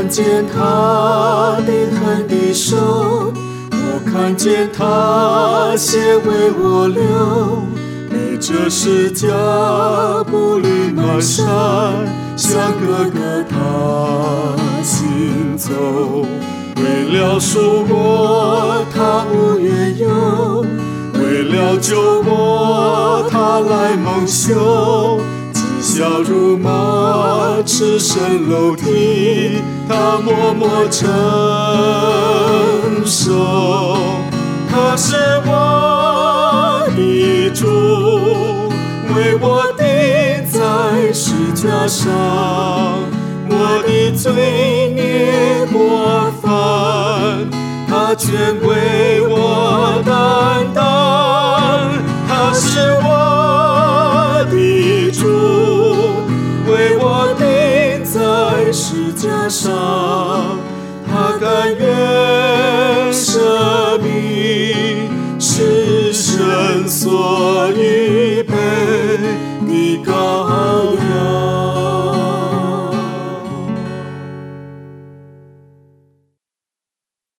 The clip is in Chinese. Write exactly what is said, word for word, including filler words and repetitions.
看见他钉痕的手，我看见他血为我流，背着十架步履蹒跚，向哥哥他行走。为了赎我他无怨尤，为了救我他来蒙羞。绩效如马，赤身楼梯，他默默承受。他是我的主，为我钉在十架上，我的罪孽过犯，他全为我担当。他是我的主，为我钉在十架上，他甘愿舍命，是神所